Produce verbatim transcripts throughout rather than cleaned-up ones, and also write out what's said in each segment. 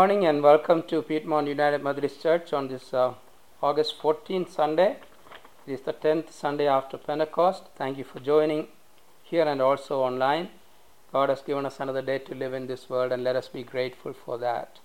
morning and welcome to Piedmont United Methodist Church on this uh, August fourteenth Sunday. It is the tenth Sunday after Pentecost. Thank you for joining here and also online. God has given us another day to live in this world, and let us be grateful for that.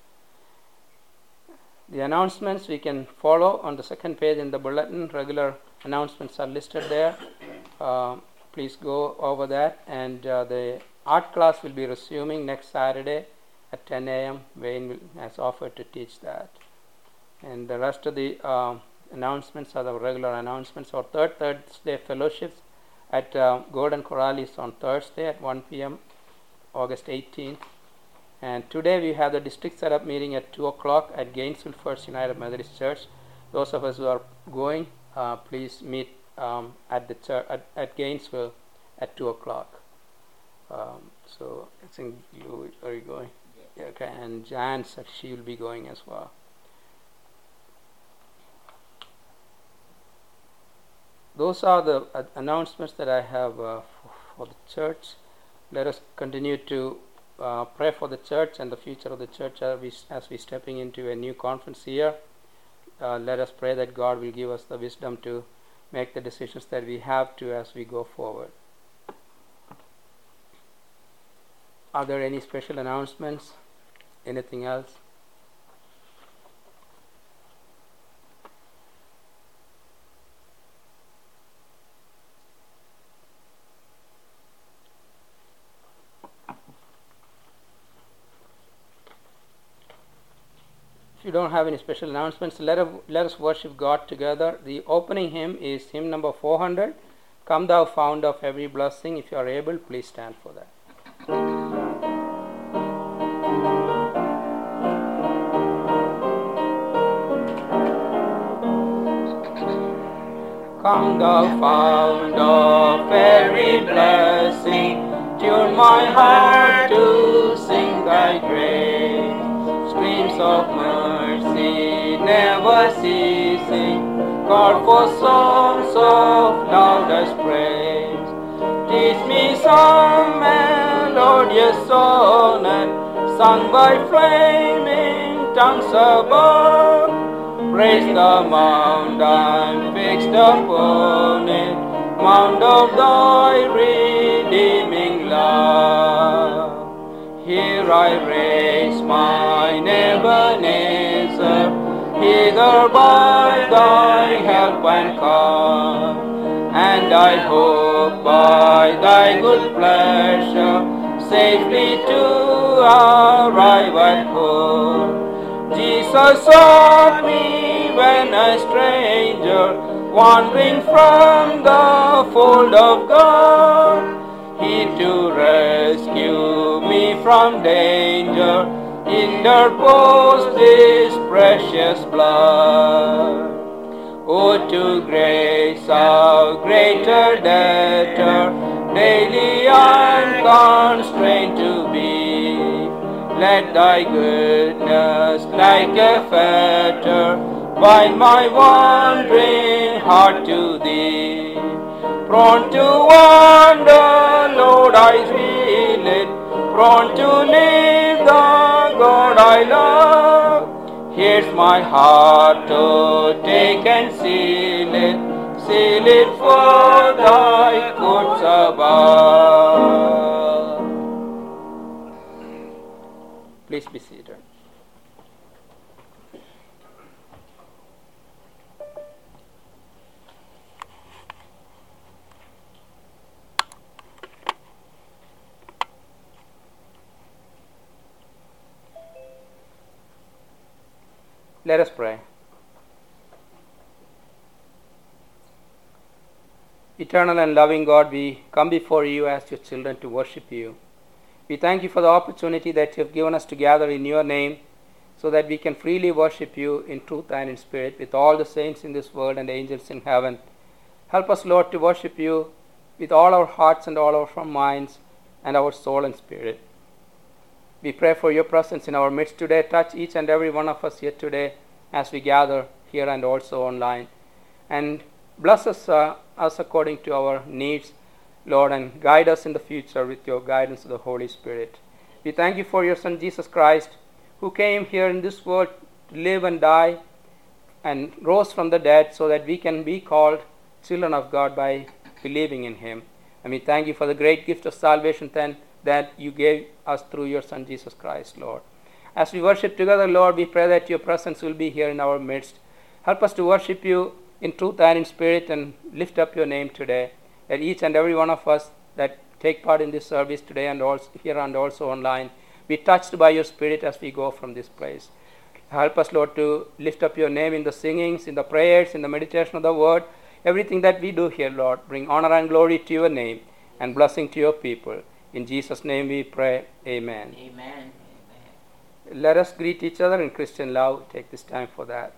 The announcements we can follow on the second page in the bulletin. Regular announcements are listed there. Uh, please go over that. And uh, the art class will be resuming next Saturday at ten a.m. Wayne will, has offered to teach that. And the rest of the uh, announcements are the regular announcements. Our third Thursday fellowships at uh, Gordon Corrales on Thursday at one p.m. August eighteenth. And today we have the district setup meeting at two o'clock at Gainesville First United Methodist Church. Those of us who are going, uh, please meet um, at the church at, at Gainesville at two o'clock. Um, so I think you are you going? Yeah. Okay, and Jan said she will be going as well. Those are the uh, announcements that I have uh, for, for the church. Let us continue to uh, pray for the church and the future of the church as we as we stepping into a new conference year. Uh, let us pray that God will give us the wisdom to make the decisions that we have to as we go forward. Are there any special announcements? Anything else? If you don't have any special announcements, let us, let us worship God together. The opening hymn is hymn number four hundred. Come thou fount of every blessing. If you are able, please stand for that. Come thou fount of every blessing, tune my heart to sing thy grace. Streams of mercy never ceasing, call for songs of loudest praise. Teach me some melodious sonnet, sung by flaming tongues above. Praise the mount I'm fixed upon it, mount of thy redeeming love. Here I raise mine Ebenezer, hither by thy help and come, and I hope by thy good pleasure safely to arrive at home. Jesus sought me when a stranger, wandering from the fold of God. He to rescue me from danger interposed his precious blood. Oh, to grace our greater debtor, daily unconstrained to be. Let thy goodness like a fetter bind my wandering heart to thee. Prone to wander, Lord, I feel it, prone to leave the God I love. Here's my heart to take and seal it, seal it for thy courts above. Please be seated. Let us pray. Eternal and loving God, we come before you as your children to worship you. We thank you for the opportunity that you have given us to gather in your name so that we can freely worship you in truth and in spirit with all the saints in this world and angels in heaven. Help us, Lord, to worship you with all our hearts and all our minds and our soul and spirit. We pray for your presence in our midst today. Touch each and every one of us here today as we gather here and also online. And bless us, uh, us according to our needs, Lord, and guide us in the future with your guidance of the Holy Spirit. We thank you for your Son, Jesus Christ, who came here in this world to live and die and rose from the dead so that we can be called children of God by believing in him. And we thank you for the great gift of salvation then that you gave us through your Son Jesus Christ, Lord. As we worship together, Lord, we pray that your presence will be here in our midst. Help us to worship you in truth and in spirit and lift up your name today. That each and every one of us that take part in this service today and also here and also online be touched by your spirit as we go from this place. Help us, Lord, to lift up your name in the singings, in the prayers, in the meditation of the word. Everything that we do here, Lord, bring honor and glory to your name and blessing to your people. In Jesus' name we pray. Amen. Amen. Let us greet each other in Christian love. Take this time for that.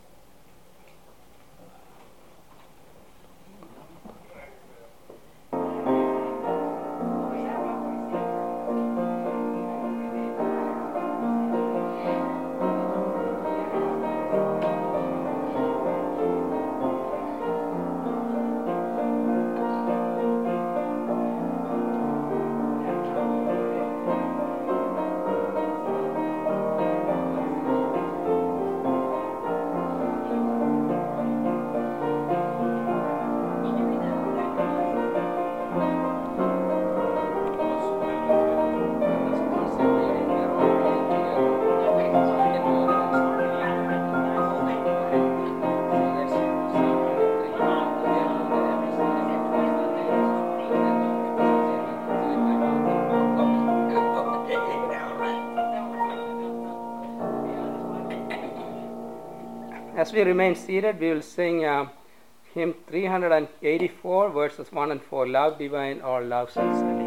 As we remain seated, we will sing uh, hymn three eighty-four, verses one and four, Love Divine or Love Sincerely.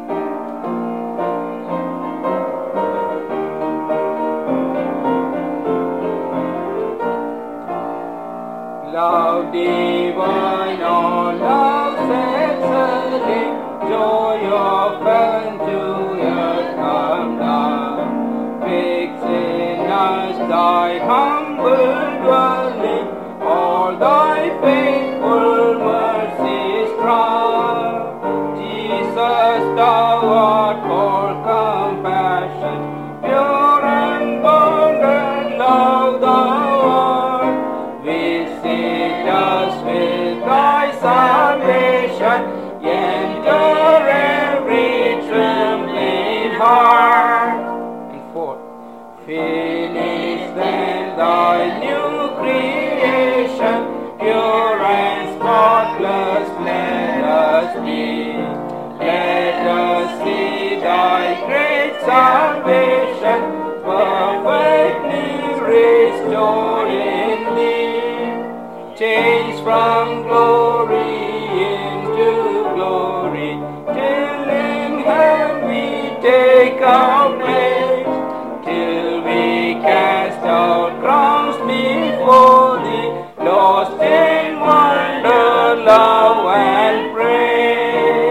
Love divine or love sincerely, joy of heaven to earth come down, fix in us thy humble dwelling, all thy faithful mercies crown. Jesus, thou art for compassion, pure and bounded love thou art. Visit us with thy salvation, enter every trembling heart. And four. Finish then thy new creation, pure and spotless let us be. Let us see thy great salvation, perfectly restored in thee. Change from glory into glory, till in heaven we take our place, till we cast our crowns before thee, lost in wonder, love, and praise.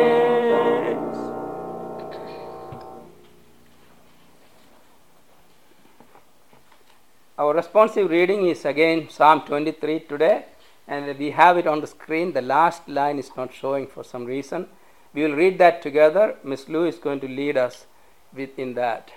Our responsive reading is again Psalm twenty-three today, and we have it on the screen. The last line is not showing for some reason. We will read that together. Miss Lou is going to lead us within that.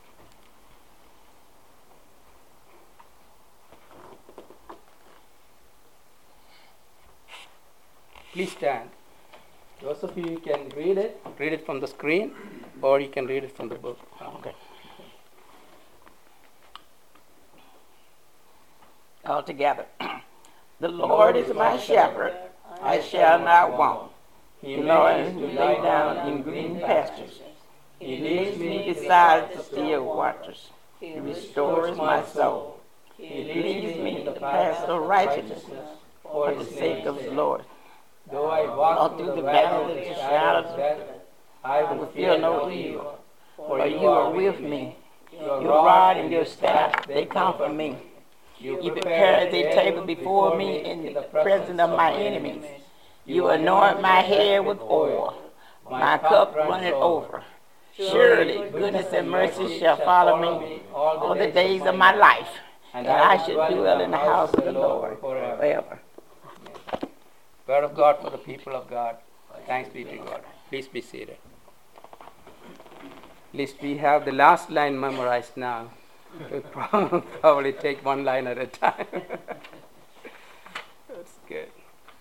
Please stand. Those of you can read it, read it from the screen, or you can read it from the book. Okay. All together. The Lord is my shepherd, I shall not want. He makes me lay down in green pastures. He leads me beside the still waters. He restores my soul. He leads me in the paths of righteousness for the sake of the Lord. Though I walk through the valley of the shadow of death, I will fear no evil, for you are with me. Your rod and your staff, they comfort me. You prepare a table before me in the presence of my enemies. You anoint my head with oil. My cup runneth over. Surely goodness and mercy shall follow me all the days of my life, and I should dwell in the house of the Lord forever. Word of God for the people of God. Thanks be to God. Please be seated. At least we have the last line memorized now. We'll probably take one line at a time. That's good.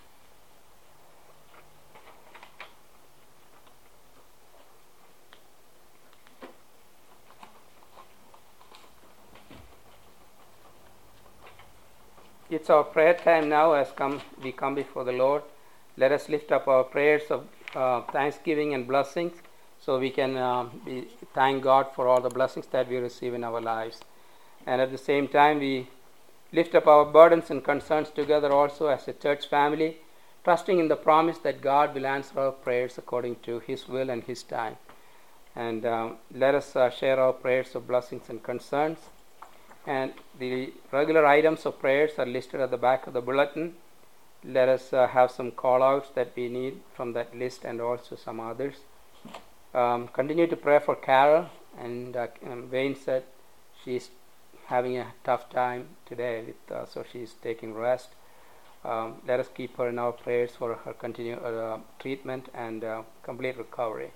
It's our prayer time now as come we come before the Lord. Let us lift up our prayers of uh, thanksgiving and blessings so we can uh, be, thank God for all the blessings that we receive in our lives. And at the same time, we lift up our burdens and concerns together also as a church family, trusting in the promise that God will answer our prayers according to His will and His time. And um, let us uh, share our prayers of blessings and concerns. And the regular items of prayers are listed at the back of the bulletin. Let us uh, have some call-outs that we need from that list and also some others. Um, continue to pray for Carol. And uh, Wayne said she's having a tough time today, with, uh, so she's taking rest. Um, let us keep her in our prayers for her continued uh, treatment and uh, complete recovery.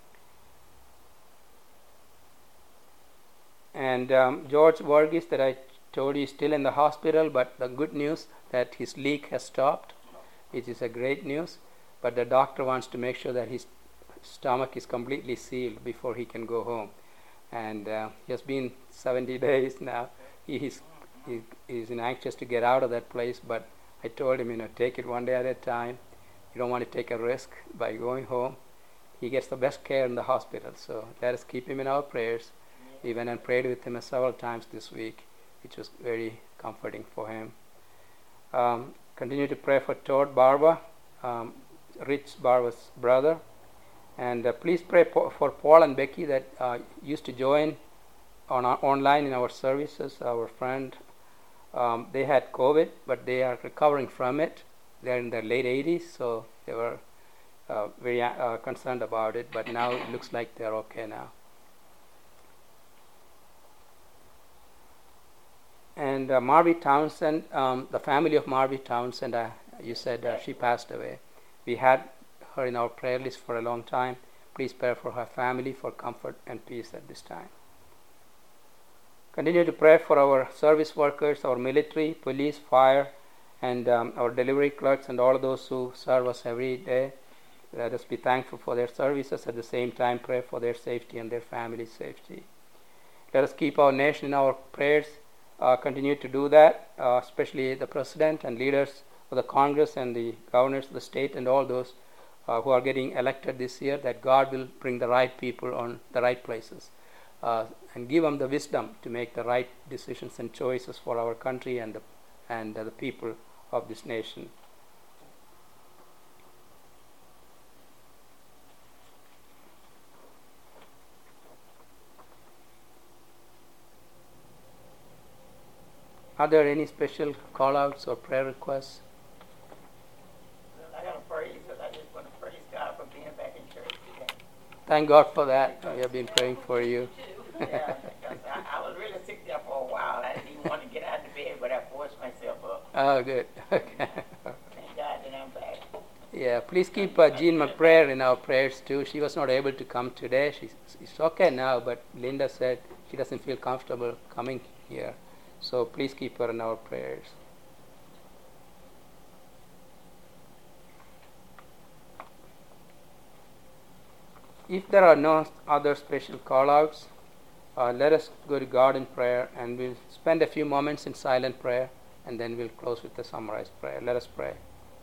And um, George Varghese, that I told you, is still in the hospital, but the good news that his leak has stopped, which is a great news. But the doctor wants to make sure that his stomach is completely sealed before he can go home. And uh, he has been seventy days now. He is he is anxious to get out of that place, but I told him, you know, take it one day at a time. You don't want to take a risk by going home. He gets the best care in the hospital, so let us keep him in our prayers. We went and prayed with him several times this week, which was very comforting for him. Um, continue to pray for Todd Barber, um, Rich Barber's brother. And uh, please pray po- for Paul and Becky that uh, used to join on our, online in our services. Our friend, um, they had COVID, but they are recovering from it. They're in their late eighties, so they were uh, very uh, concerned about it. But now it looks like they're okay now. And uh, Marvie Townsend, um, the family of Marvie Townsend, uh, you said uh, she passed away. We had her in our prayer list for a long time. Please pray for her family, for comfort and peace at this time. Continue to pray for our service workers, our military, police, fire, and um, our delivery clerks and all those who serve us every day. Let us be thankful for their services. At the same time, pray for their safety and their family's safety. Let us keep our nation in our prayers. Uh, continue to do that, uh, especially the president and leaders of the Congress and the governors of the state and all those uh, who are getting elected this year, that God will bring the right people on the right places uh, and give them the wisdom to make the right decisions and choices for our country and the, and uh, the people of this nation. Are there any special call-outs or prayer requests? I got to praise because I just want to praise God for being back in church today. Thank God for that. We have been praying for you. Yeah, because I, I was really sick there for a while. I didn't even want to get out of bed, but I forced myself up. Oh, good. Okay. Thank God that I'm back. Yeah, please keep uh, Jean McBrayer in our prayers too. She was not able to come today. She's, she's okay now, but Linda said she doesn't feel comfortable coming here. So please keep her in our prayers. If there are no other special call-outs, uh, let us go to God in prayer, and we'll spend a few moments in silent prayer, and then we'll close with the summarized prayer. Let us pray.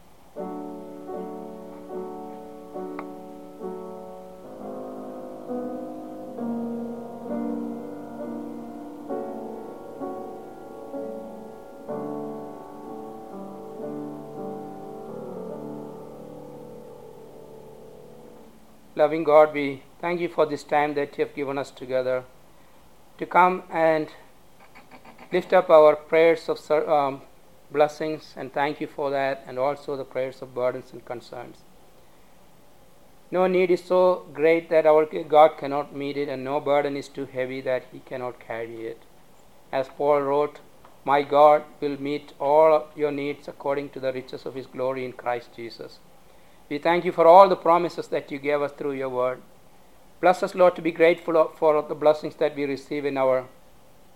Loving God, we thank you for this time that you have given us together to come and lift up our prayers of um, blessings, and thank you for that, and also the prayers of burdens and concerns. No need is so great that our God cannot meet it, and no burden is too heavy that He cannot carry it. As Paul wrote, "My God will meet all your needs according to the riches of His glory in Christ Jesus." We thank you for all the promises that you gave us through your word. Bless us, Lord, to be grateful for the blessings that we receive in our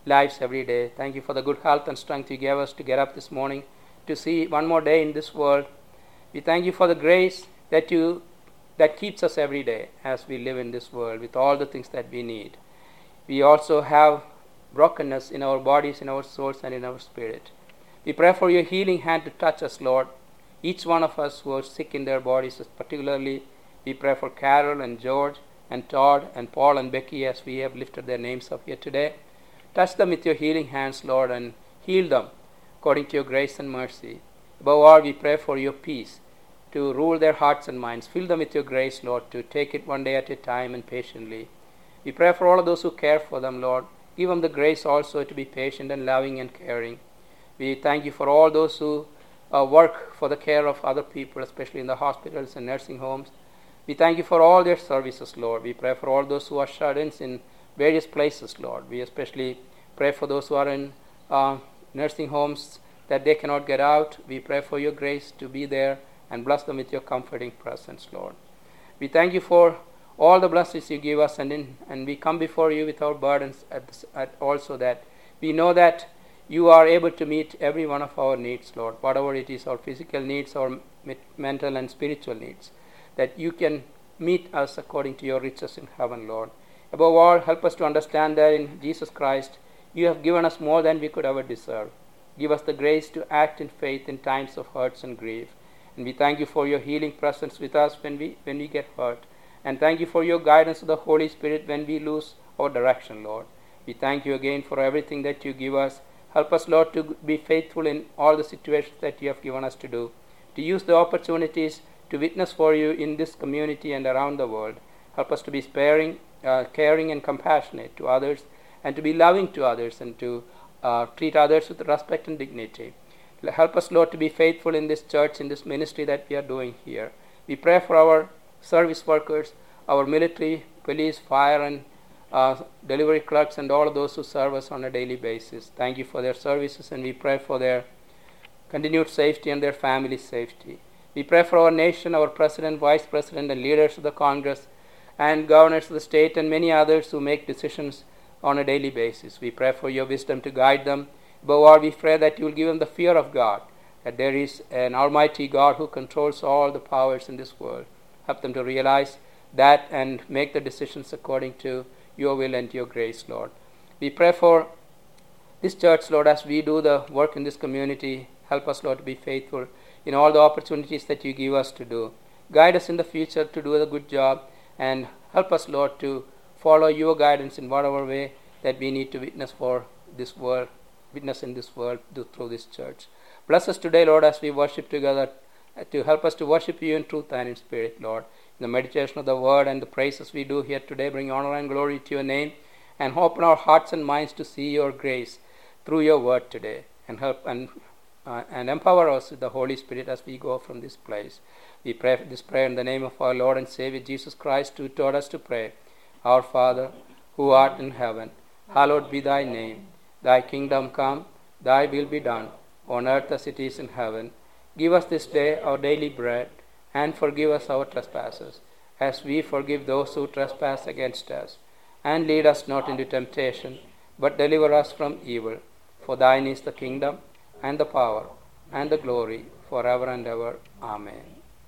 lives every day. Thank you for the good health and strength you gave us to get up this morning, to see one more day in this world. We thank you for the grace that you that keeps us every day as we live in this world with all the things that we need. We also have brokenness in our bodies, in our souls, and in our spirit. We pray for your healing hand to touch us, Lord. Each one of us who are sick in their bodies, particularly, we pray for Carol and George and Todd and Paul and Becky as we have lifted their names up here today. Touch them with your healing hands, Lord, and heal them according to your grace and mercy. Above all, we pray for your peace to rule their hearts and minds. Fill them with your grace, Lord, to take it one day at a time and patiently. We pray for all of those who care for them, Lord. Give them the grace also to be patient and loving and caring. We thank you for all those who uh, work for the care of other people, especially in the hospitals and nursing homes. We thank you for all their services, Lord. We pray for all those who are shut-ins in various places, Lord. We especially pray for those who are in uh, nursing homes that they cannot get out. We pray for your grace to be there and bless them with your comforting presence, Lord. We thank you for all the blessings you give us, and in, and we come before you with our burdens at, this, at also that we know that you are able to meet every one of our needs, Lord, whatever it is, our physical needs, our mental and spiritual needs, that you can meet us according to your riches in heaven, Lord. Above all, help us to understand that in Jesus Christ, you have given us more than we could ever deserve. Give us the grace to act in faith in times of hurts and grief. And we thank you for your healing presence with us when we when we get hurt. And thank you for your guidance of the Holy Spirit when we lose our direction, Lord. We thank you again for everything that you give us. Help us, Lord, to be faithful in all the situations that you have given us to do, to use the opportunities to witness for you in this community and around the world. Help us to be sparing, uh, caring and compassionate to others, and to be loving to others, and to uh, treat others with respect and dignity. Help us, Lord, to be faithful in this church, in this ministry that we are doing here. We pray for our service workers, our military, police, fire, and uh, delivery clerks, and all of those who serve us on a daily basis. Thank you for their services, and we pray for their continued safety and their family's safety. We pray for our nation, our president, vice president, and leaders of the Congress, and governors of the state, and many others who make decisions on a daily basis. We pray for your wisdom to guide them. Above all, we pray that you will give them the fear of God, that there is an almighty God who controls all the powers in this world. Help them to realize that and make the decisions according to your will and your grace, Lord. We pray for this church, Lord, as we do the work in this community. Help us, Lord, to be faithful in all the opportunities that you give us to do. Guide us in the future to do a good job, and help us, Lord, to follow your guidance in whatever way that we need to witness for this world, witness in this world through this church. Bless us today, Lord, as we worship together, to help us to worship you in truth and in spirit, Lord. In the meditation of the word and the praises we do here today, bring honor and glory to your name, and open our hearts and minds to see your grace through your word today, and help and uh, and empower us with the Holy Spirit as we go from this place. We pray this prayer in the name of our Lord and Savior Jesus Christ, who taught us to pray. Our Father, who art in heaven, hallowed be thy name. Thy kingdom come, thy will be done, on earth as it is in heaven. Give us this day our daily bread, and forgive us our trespasses, as we forgive those who trespass against us. And lead us not into temptation, but deliver us from evil. For thine is the kingdom, and the power, and the glory, forever and ever. Amen.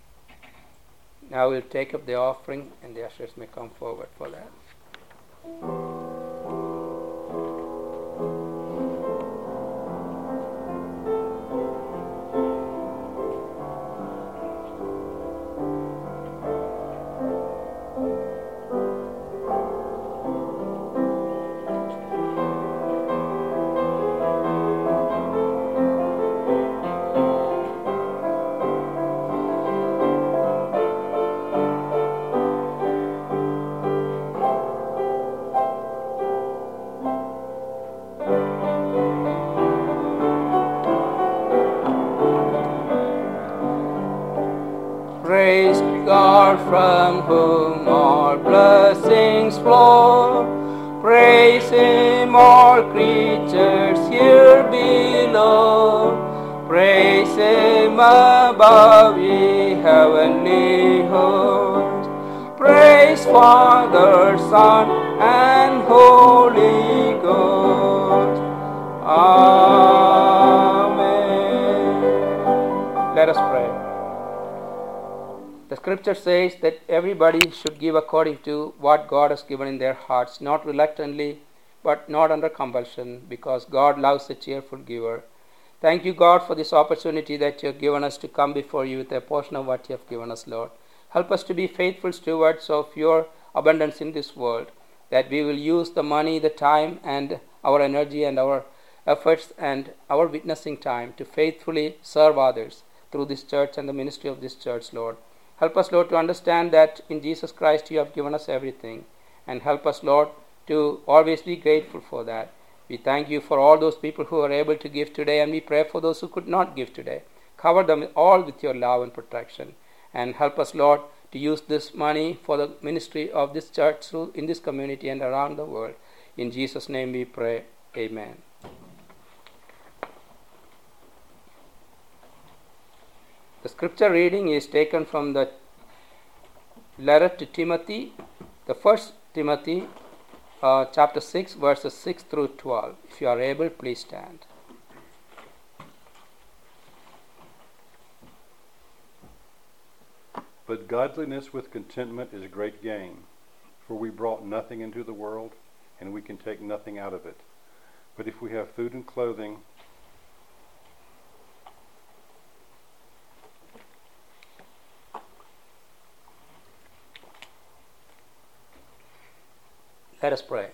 Now we'll take up the offering, and the ushers may come forward for that. Praise God from whom all blessings flow. Praise Him, all creatures here below. Praise Him above, ye heavenly hosts. Praise Father, Son, and Holy Ghost. Amen. Let us pray. The scripture says that everybody should give according to what God has given in their hearts, not reluctantly, but not under compulsion, because God loves a cheerful giver. Thank you, God, for this opportunity that you have given us to come before you with a portion of what you have given us, Lord. Help us to be faithful stewards of your abundance in this world, that we will use the money, the time, and our energy and our efforts and our witnessing time to faithfully serve others through this church and the ministry of this church, Lord. Help us, Lord, to understand that in Jesus Christ you have given us everything, and help us, Lord, to always be grateful for that. We thank you for all those people who are able to give today, and we pray for those who could not give today. Cover them all with your love and protection, and help us, Lord, to use this money for the ministry of this church through in this community and around the world. In Jesus' name we pray. Amen. The scripture reading is taken from the letter to Timothy, the first Timothy, uh, chapter six, verses six through twelve. If you are able, please stand. But godliness with contentment is great gain, for we brought nothing into the world, and we can take nothing out of it. But if we have food and clothing, let us pray.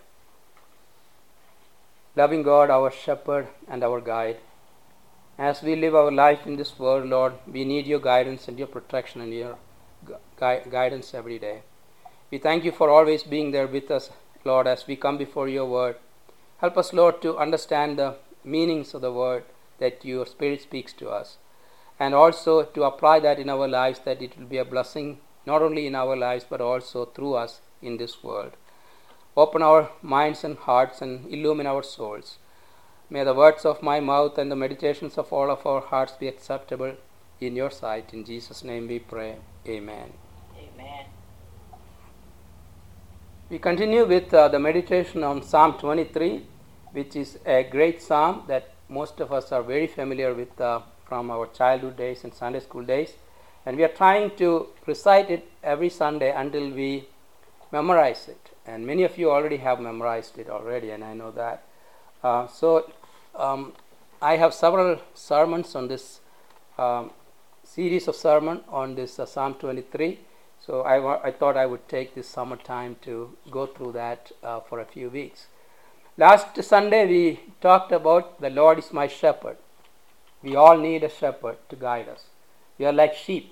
Loving God, our shepherd and our guide, as we live our life in this world, Lord, we need your guidance and your protection and your gu- guidance every day. We thank you for always being there with us, Lord, as we come before your word. Help us, Lord, to understand the meanings of the word that your Spirit speaks to us, and also to apply that in our lives, that it will be a blessing not only in our lives but also through us in this world. Open our minds and hearts and illumine our souls. May the words of my mouth and the meditations of all of our hearts be acceptable in your sight. In Jesus' name we pray. Amen. Amen. We continue with uh, the meditation on Psalm twenty-three, which is a great psalm that most of us are very familiar with uh, from our childhood days and Sunday school days. And we are trying to recite it every Sunday until we memorize it. And many of you already have memorized it already, and I know that. Uh, so um, I have several sermons on this um, series of sermon on this uh, Psalm twenty-three. So I, wa- I thought I would take this summertime to go through that uh, for a few weeks. Last Sunday we talked about the Lord is my shepherd. We all need a shepherd to guide us. We are like sheep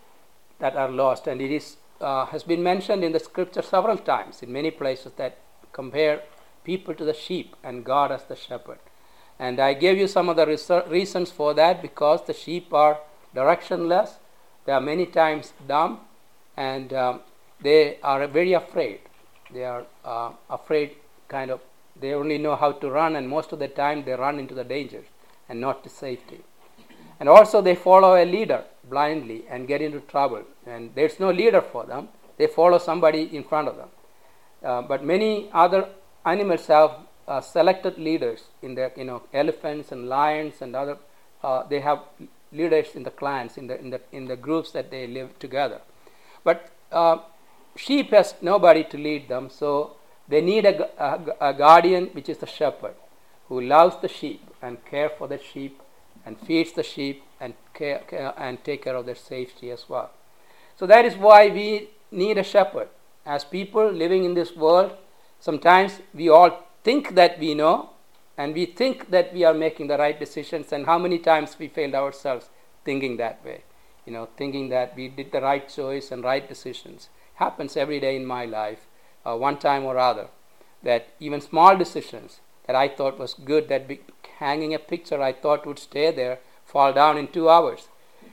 that are lost, and it is uh, has been mentioned in the scripture several times in many places that compare people to the sheep and God as the shepherd. And I gave you some of the reser- reasons for that, because the sheep are directionless, they are many times dumb, and um, they are very afraid. They are uh, afraid, kind of, they only know how to run, and most of the time they run into the dangers and not to safety. And also they follow a leader blindly and get into trouble, and there's no leader for them. They follow somebody in front of them. Uh, but many other animals have uh, selected leaders in their, you know, elephants and lions and other. Uh, they have leaders in the clans, in the in the in the groups that they live together. But uh, sheep has nobody to lead them, so they need a, a, a guardian, which is the shepherd, who loves the sheep and care for the sheep and feeds the sheep and care, care and take care of their safety as well. So that is why we need a shepherd. As people living in this world, sometimes we all think that we know, and we think that we are making the right decisions, and how many times we failed ourselves thinking that way, you know, thinking that we did the right choice and right decisions. Happens every day in my life, uh, one time or other, that even small decisions that I thought was good, that be, hanging a picture I thought would stay there, fall down in two hours.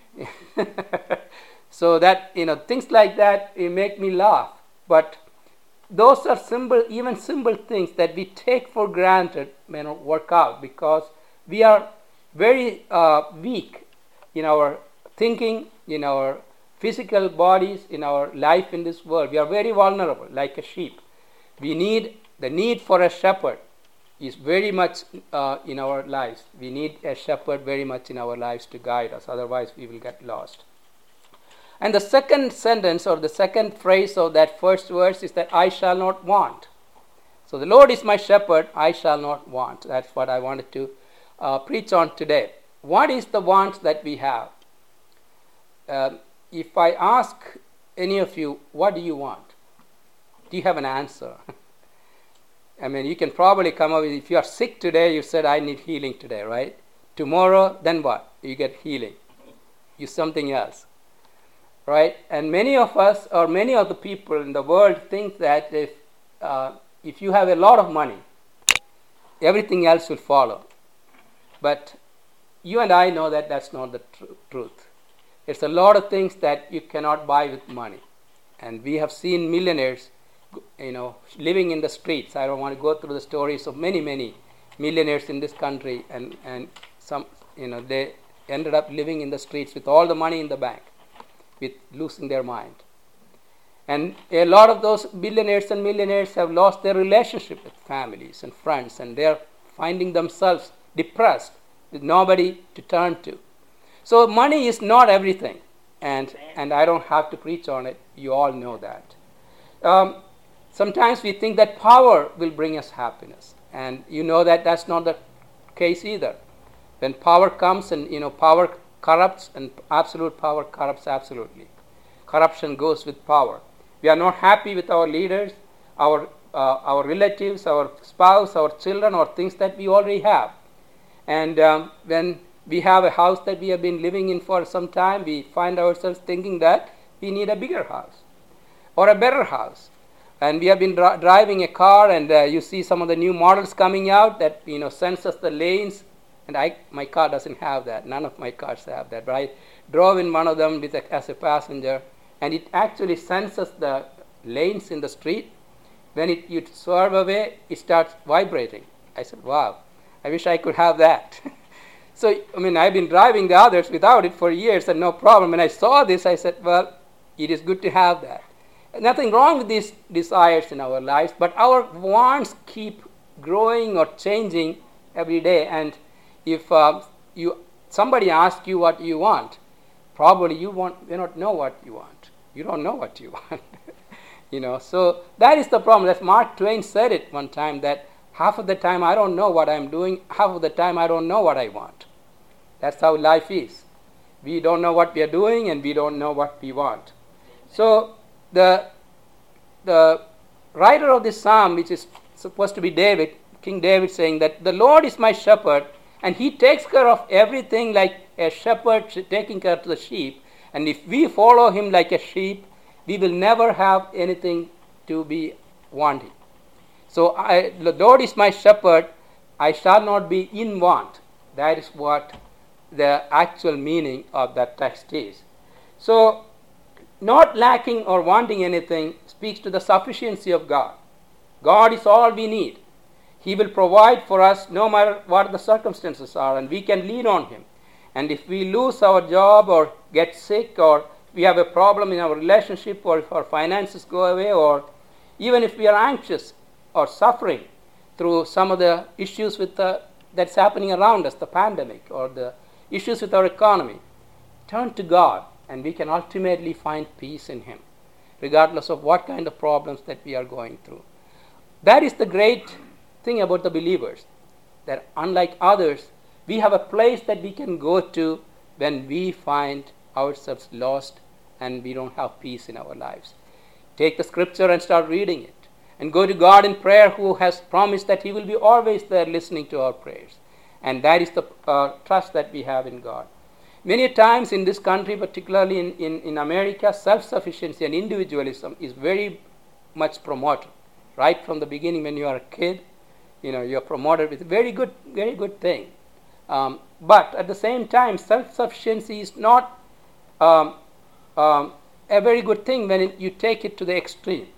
So that, you know, things like that, it make me laugh. But those are simple, even simple things that we take for granted may not work out, because we are very uh, weak in our thinking, in our physical bodies, in our life in this world. We are very vulnerable, like a sheep. We need the need for a shepherd is very much uh, in our lives. We need a shepherd very much in our lives to guide us. Otherwise, we will get lost. And the second sentence or the second phrase of that first verse is that I shall not want. So the Lord is my shepherd, I shall not want. That's what I wanted to uh, preach on today. What is the want that we have? Uh, if I ask any of you, what do you want? Do you have an answer? I mean, you can probably come up with, if you are sick today, you said, I need healing today, right? Tomorrow, then what? You get healing. You something else, right? And many of us, or many of the people in the world think that if, uh, if you have a lot of money, everything else will follow. But you and I know that that's not the tr- truth. It's a lot of things that you cannot buy with money. And we have seen millionaires, you know, living in the streets. I don't want to go through the stories of many, many millionaires in this country, and, and some, you know, they ended up living in the streets with all the money in the bank, with losing their mind. And a lot of those billionaires and millionaires have lost their relationship with families and friends, and they're finding themselves depressed with nobody to turn to. So money is not everything, and, and I don't have to preach on it. You all know that. Um, Sometimes we think that power will bring us happiness, and you know that that's not the case either. When power comes, and you know power corrupts, and absolute power corrupts absolutely. Corruption goes with power. We are not happy with our leaders, our uh, our relatives, our spouse, our children, or things that we already have. And um, when we have a house that we have been living in for some time, we find ourselves thinking that we need a bigger house or a better house. And we have been dri- driving a car, and uh, you see some of the new models coming out that, you know, senses the lanes. And I, my car doesn't have that. None of my cars have that. But I drove in one of them with a, as a passenger, and it actually senses the lanes in the street. When it, you swerve away, it starts vibrating. I said, wow, I wish I could have that. So, I mean, I've been driving the others without it for years and no problem. When I saw this, I said, well, it is good to have that. Nothing wrong with these desires in our lives, but our wants keep growing or changing every day. And if uh, you somebody asks you what you want, probably you want may not know what you want. You don't know what you want. You know, so that is the problem. As Mark Twain said it one time, that half of the time I don't know what I'm doing, half of the time I don't know what I want. That's how life is. We don't know what we are doing, and we don't know what we want. So The, the writer of this psalm, which is supposed to be David, King David, saying that the Lord is my shepherd, and he takes care of everything like a shepherd taking care of the sheep. And if we follow him like a sheep, we will never have anything to be wanting. So I, the Lord is my shepherd, I shall not be in want. That is what the actual meaning of that text is. So not lacking or wanting anything speaks to the sufficiency of God. God is all we need. He will provide for us no matter what the circumstances are, and we can lean on him. And if we lose our job or get sick, or we have a problem in our relationship, or if our finances go away, or even if we are anxious or suffering through some of the issues with the, that's happening around us, the pandemic or the issues with our economy, turn to God, and we can ultimately find peace in him, regardless of what kind of problems that we are going through. That is the great thing about the believers, that unlike others, we have a place that we can go to when we find ourselves lost and we don't have peace in our lives. Take the scripture and start reading it, and go to God in prayer, who has promised that he will be always there listening to our prayers. And that is the uh, trust that we have in God. Many times in this country, particularly in, in, in America, self-sufficiency and individualism is very much promoted. Right from the beginning, when you are a kid, you know, you are promoted with a very good, very good thing. Um, but at the same time, self-sufficiency is not um, um, a very good thing when it, you take it to the extreme.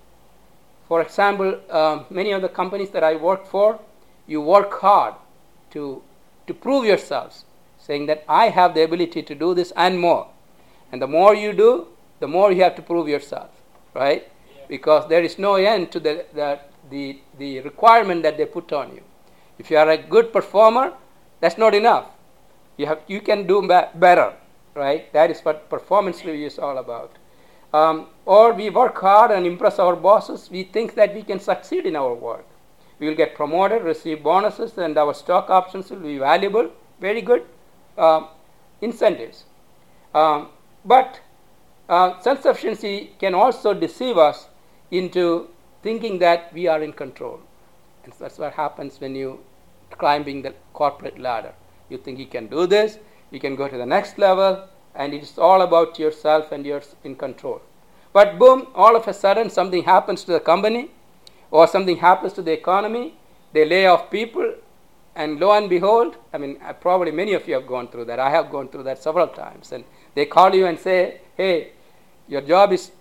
For example, um, many of the companies that I work for, you work hard to to prove yourselves, saying that I have the ability to do this and more. And the more you do, the more you have to prove yourself, right? Yeah. Because there is no end to the, the, the, the requirement that they put on you. If you are a good performer, that's not enough. You have you can do better, right? That is what performance review is all about. Um, or we work hard and impress our bosses. We think that we can succeed in our work. We will get promoted, receive bonuses, and our stock options will be valuable. Very good uh, incentives. Um, but uh, self-sufficiency can also deceive us into thinking that we are in control. And that's what happens when you climbing the corporate ladder. You think you can do this, you can go to the next level, and it's all about yourself and you're in control. But boom, all of a sudden something happens to the company or something happens to the economy. They lay off people, and lo and behold, I mean, probably many of you have gone through that. I have gone through that several times. And they call you and say, hey, your job is,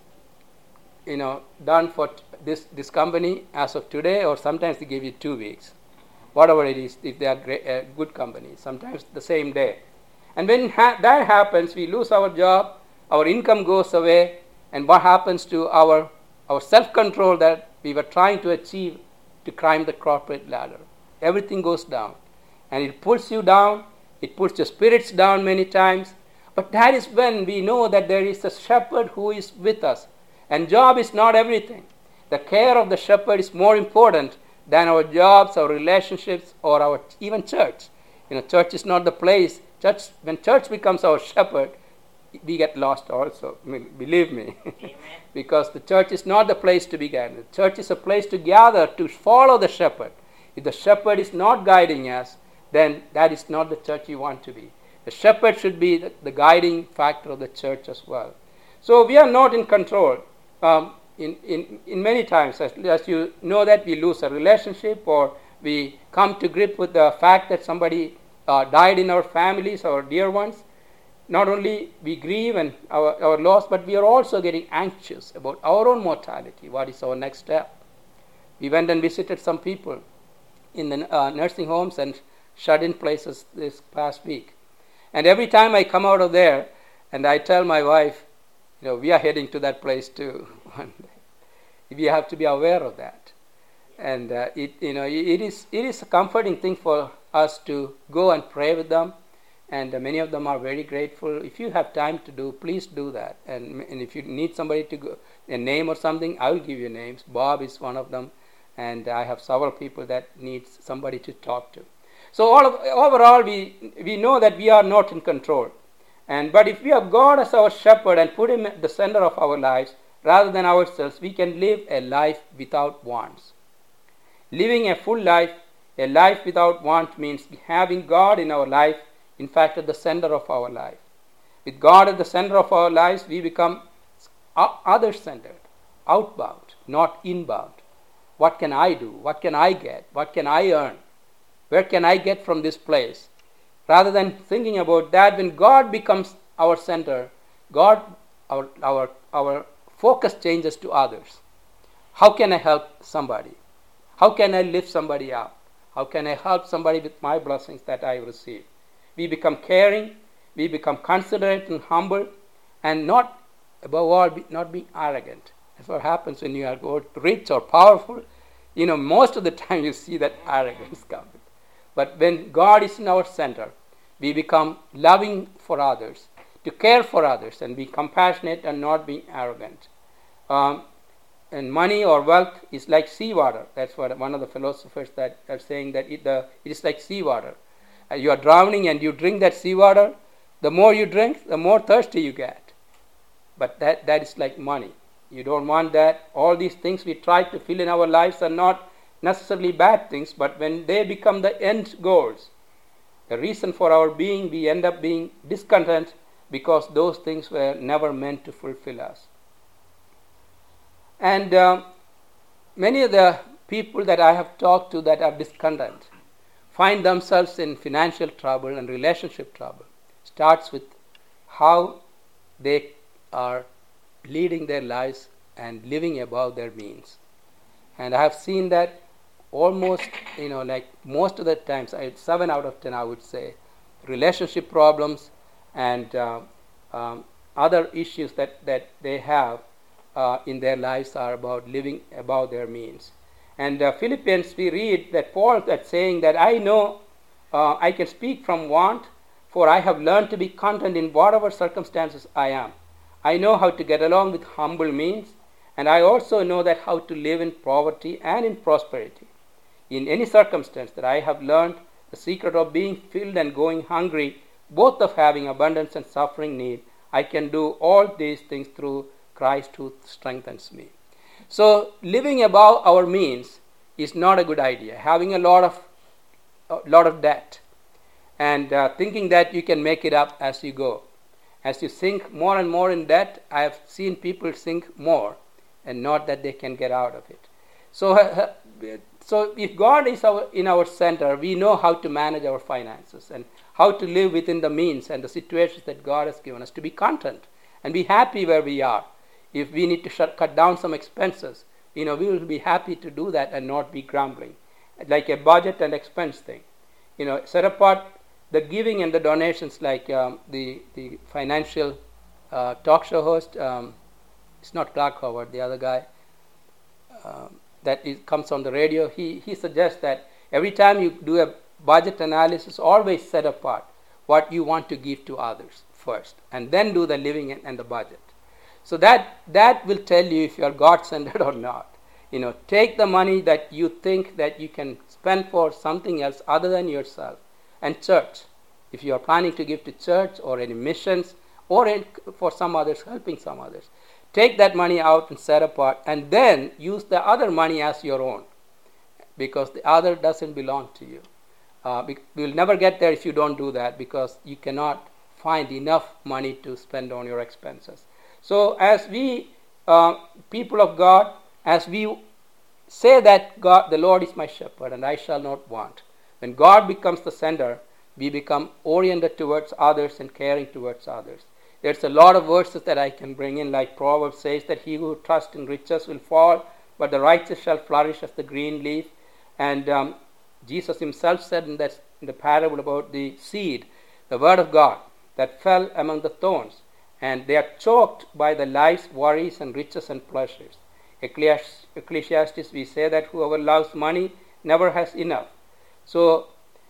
you know, done for t- this, this company as of today, or sometimes they give you two weeks. Whatever it is, if they are great, uh, good companies, sometimes the same day. And when ha- that happens, we lose our job, our income goes away, and what happens to our, our self-control that we were trying to achieve to climb the corporate ladder? Everything goes down. And it pulls you down, it pulls your spirits down many times. But that is when we know that there is a shepherd who is with us. And job is not everything. The care of the shepherd is more important than our jobs, our relationships, or our even church. You know, church is not the place. Church, when church becomes our shepherd, we get lost also. I mean, believe me, because the church is not the place to be guided. The church is a place to gather to follow the shepherd. If the shepherd is not guiding us, then that is not the church you want to be. The shepherd should be the, the guiding factor of the church as well. So we are not in control. Um, In, in, in many times, as, as you know that we lose a relationship or we come to grip with the fact that somebody uh, died in our families, our dear ones, not only we grieve and our, our loss, but we are also getting anxious about our own mortality. What is our next step? We went and visited some people in the uh, nursing homes and shut-in places this past week. And every time I come out of there and I tell my wife, you know, we are heading to that place too one day. We have to be aware of that. And uh, it, you know, it is it is a comforting thing for us to go and pray with them. And uh, many of them are very grateful. If you have time to do, please do that. And, and if you need somebody to go, a name or something, I will give you names. Bob is one of them. And I have several people that need somebody to talk to. So all of, overall, we we know that we are not in control. And but if we have God as our shepherd and put him at the center of our lives, rather than ourselves, we can live a life without wants. Living a full life, a life without want, means having God in our life, in fact, at the center of our life. With God at the center of our lives, we become other-centered, outbound, not inbound. What can I do? What can I get? What can I earn? Where can I get from this place? Rather than thinking about that, when God becomes our center, God, our our our focus changes to others. How can I help somebody? How can I lift somebody up? How can I help somebody with my blessings that I receive? We become caring, we become considerate and humble, and not, above all, be, not being arrogant. That's what happens when you are rich or powerful. You know, most of the time you see that arrogance coming. But when God is in our center, we become loving for others, to care for others and be compassionate and not being arrogant. Um, and money or wealth is like seawater. That's what one of the philosophers that are saying, that it, the, it is like seawater. Uh, you are drowning and you drink that seawater. The more you drink, the more thirsty you get. But that, that is like money. You don't want that. All these things we try to fill in our lives are not necessarily bad things, but when they become the end goals, the reason for our being, we end up being discontent because those things were never meant to fulfill us. And uh, many of the people that I have talked to that are discontent find themselves in financial trouble and relationship trouble. Starts with how they are leading their lives and living above their means. And I have seen that almost, you know, like most of the times, I, seven out of ten, I would say, relationship problems and uh, um, other issues that, that they have uh, in their lives are about living above their means. And uh, Philippians, we read that Paul that saying that I know uh, I can speak from want, for I have learned to be content in whatever circumstances I am. I know how to get along with humble means, and I also know that how to live in poverty and in prosperity. In any circumstance that I have learned the secret of being filled and going hungry, both of having abundance and suffering need, I can do all these things through Christ who strengthens me. So living above our means is not a good idea. Having a lot of a lot of debt and uh, thinking that you can make it up as you go. As you sink more and more in debt, I have seen people sink more and not that they can get out of it. So, uh, so if God is our, in our center, we know how to manage our finances and how to live within the means and the situations that God has given us, to be content and be happy where we are. If we need to shut, cut down some expenses, you know, we will be happy to do that and not be grumbling. Like a budget and expense thing. You know, set apart the giving and the donations, like um, the, the financial uh, talk show host, um, it's not Clark Howard, the other guy, um, that is, comes on the radio, he, he suggests that every time you do a budget analysis, always set apart what you want to give to others first, and then do the living and, and the budget. So that that will tell you if you are God-centered or not. You know, take the money that you think that you can spend for something else other than yourself, and church. If you are planning to give to church or any missions or in, for some others, helping some others, take that money out and set apart, and then use the other money as your own, because the other doesn't belong to you. Uh, we will never get there if you don't do that, because you cannot find enough money to spend on your expenses. So as we, uh, people of God, as we say that God, the Lord is my shepherd and I shall not want, when God becomes the center, we become oriented towards others and caring towards others. There's a lot of verses that I can bring in, like Proverbs says that he who trusts in riches will fall, but the righteous shall flourish as the green leaf. And um, Jesus himself said in, that, in the parable about the seed, the word of God, that fell among the thorns, and they are choked by the life's worries and riches and pleasures. Ecclesiastes, we say that whoever loves money never has enough. So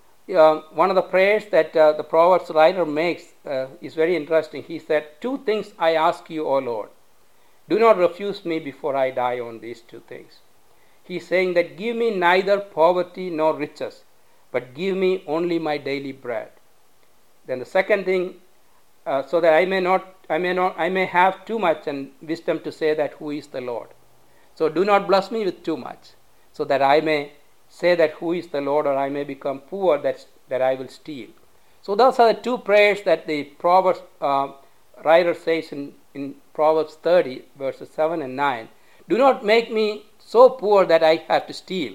uh, one of the prayers that uh, the Proverbs writer makes uh, is very interesting. He said, two things I ask you, O Lord. Do not refuse me before I die on these two things. He's saying that give me neither poverty nor riches, but give me only my daily bread. Then the second thing, uh, so that I may not, I may not, I may have too much and wisdom to say that who is the Lord. So do not bless me with too much, so that I may say that who is the Lord, or I may become poor that, that I will steal. So those are the two prayers that the Proverbs uh, writer says in, in Proverbs thirty, verses seven and nine. Do not make me so poor that I have to steal,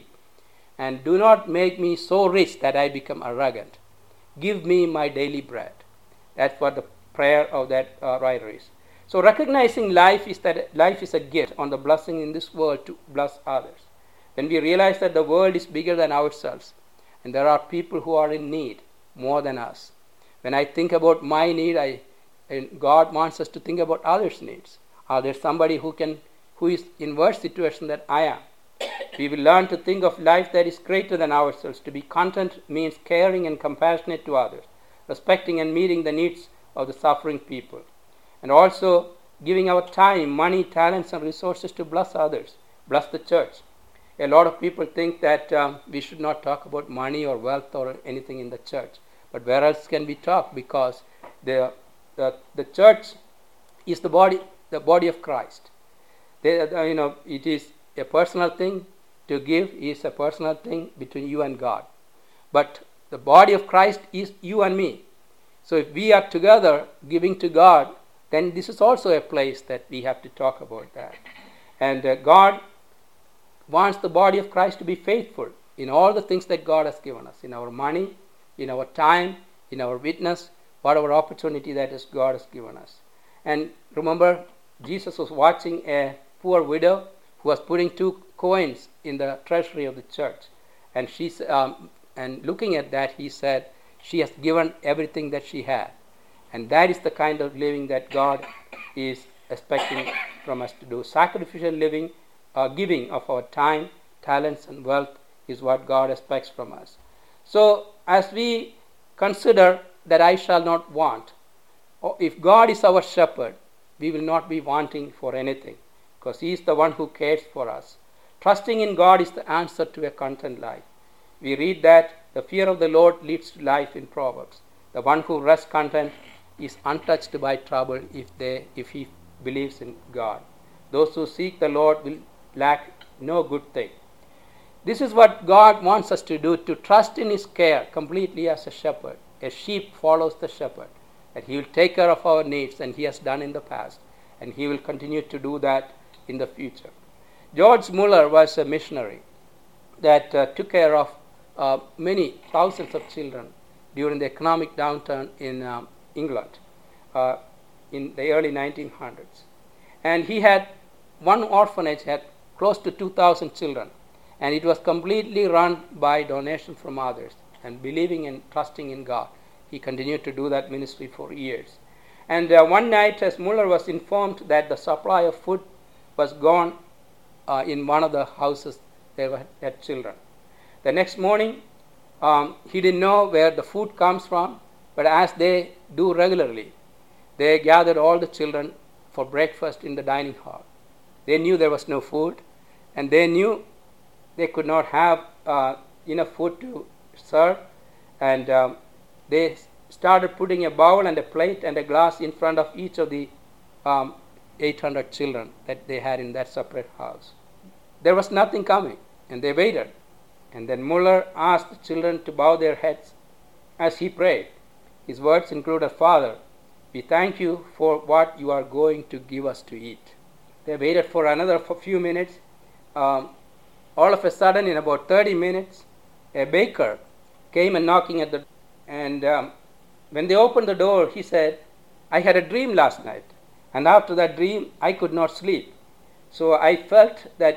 and do not make me so rich that I become arrogant. Give me my daily bread. That's what the prayer of that uh, writer is. So recognizing life is that life is a gift on the blessing in this world to bless others. When we realize that the world is bigger than ourselves, and there are people who are in need more than us. When I think about my need, I and God wants us to think about others' needs. Are there somebody who can who is in worse situation than I am? We will learn to think of life that is greater than ourselves. To be content means caring and compassionate to others, respecting and meeting the needs of the suffering people, and also giving our time, money, talents, and resources to bless others, bless the church. A lot of people think that um, we should not talk about money or wealth or anything in the church. But where else can we talk? Because the the, the church is the body, the body of Christ. They, uh, you know, it is a personal thing. To give is a personal thing between you and God. But the body of Christ is you and me. So if we are together giving to God, then this is also a place that we have to talk about that. And uh, God wants the body of Christ to be faithful in all the things that God has given us, in our money, in our time, in our witness, whatever opportunity that is God has given us. And remember, Jesus was watching a poor widow who was putting two coins in the treasury of the church. And she, um, and looking at that, he said, she has given everything that she had. And that is the kind of living that God is expecting from us to do. Sacrificial living, uh, giving of our time, talents and wealth is what God expects from us. So as we consider that I shall not want, or if God is our shepherd, we will not be wanting for anything, because He is the one who cares for us. Trusting in God is the answer to a content life. We read that the fear of the Lord leads to life in Proverbs. The one who rests content is untouched by trouble if they if he believes in God. Those who seek the Lord will lack no good thing. This is what God wants us to do, to trust in His care completely as a shepherd. A sheep follows the shepherd, and He will take care of our needs, and He has done in the past, and He will continue to do that in the future. George Muller was a missionary that uh, took care of uh, many thousands of children during the economic downturn in um, England uh, in the early nineteen hundreds. And he had one orphanage had close to two thousand children, and it was completely run by donations from others. And believing and trusting in God, he continued to do that ministry for years. And uh, one night, as Muller was informed that the supply of food was gone uh, in one of the houses they were, had children. The next morning, um, he didn't know where the food comes from, but as they do regularly, they gathered all the children for breakfast in the dining hall. They knew there was no food, and they knew they could not have uh, enough food to serve, and um, they started putting a bowl and a plate and a glass in front of each of the um, eight hundred children that they had in that separate house. There was nothing coming, and they waited. And then Muller asked the children to bow their heads as he prayed. His words included, "Father, we thank you for what you are going to give us to eat." They waited for another few minutes. Um, all of a sudden, in about thirty minutes, a baker came and knocking at the door. And um, when they opened the door, he said, "I had a dream last night. And after that dream, I could not sleep. So I felt that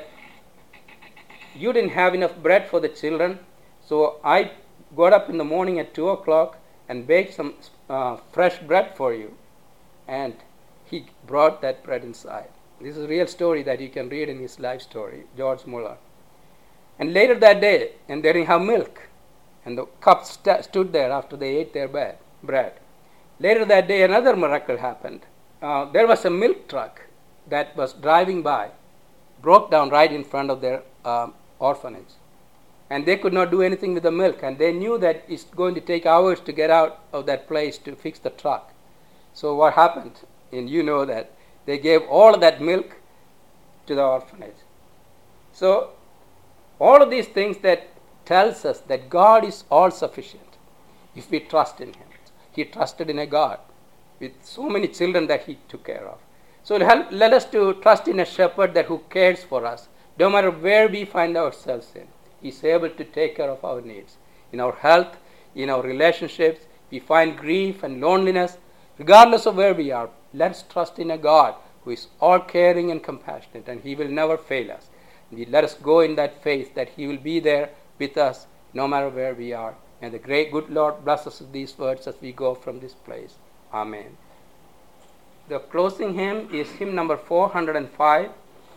you didn't have enough bread for the children. So I got up in the morning at two o'clock and baked some uh, fresh bread for you." And he brought that bread inside. This is a real story that you can read in his life story, George Muller. And later that day, and they didn't have milk, and the cup st- stood there after they ate their bed, bread. Later that day, another miracle happened. Uh, there was a milk truck that was driving by, broke down right in front of their um, orphanage. And they could not do anything with the milk, and they knew that it's going to take hours to get out of that place to fix the truck. So what happened? And you know that they gave all of that milk to the orphanage. So all of these things that tells us that God is all sufficient if we trust in Him. He trusted in a God with so many children that He took care of. So help, let us to trust in a shepherd that who cares for us, no matter where we find ourselves in. He is able to take care of our needs. In our health, in our relationships, we find grief and loneliness. Regardless of where we are, let's trust in a God who is all caring and compassionate, and He will never fail us. We let us go in that faith that He will be there with us no matter where we are. And the great good Lord bless us with these words as we go from this place. Amen. The closing hymn is hymn number four hundred five.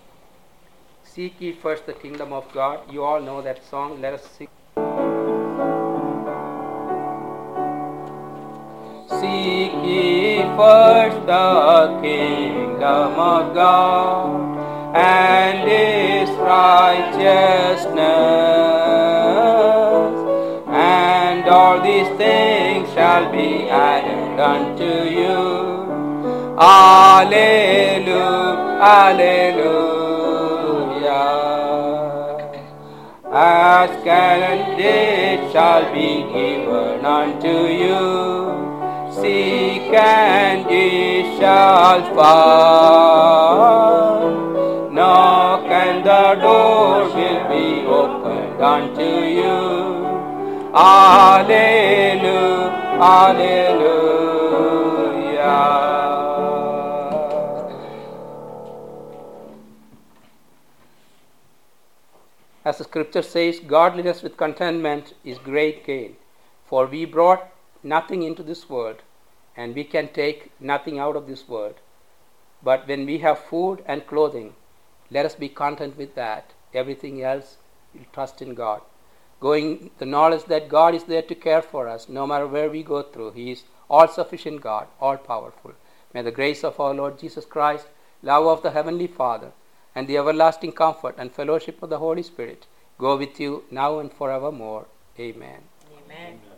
Seek ye first the kingdom of God. You all know that song. Let us sing. Seek ye first the kingdom of God and His righteousness, and all these things shall be added unto you. Alleluia, alleluia. Ask and it shall be given unto you. Seek and ye shall find. Knock and the door will be opened unto you. Alleluia, alleluia. As the scripture says, godliness with contentment is great gain. For we brought nothing into this world, and we can take nothing out of this world. But when we have food and clothing, let us be content with that. Everything else we'll trust in God. Going the knowledge that God is there to care for us no matter where we go through. He is all-sufficient God, all-powerful. May the grace of our Lord Jesus Christ, love of the Heavenly Father, and the everlasting comfort and fellowship of the Holy Spirit go with you now and forevermore. Amen. Amen.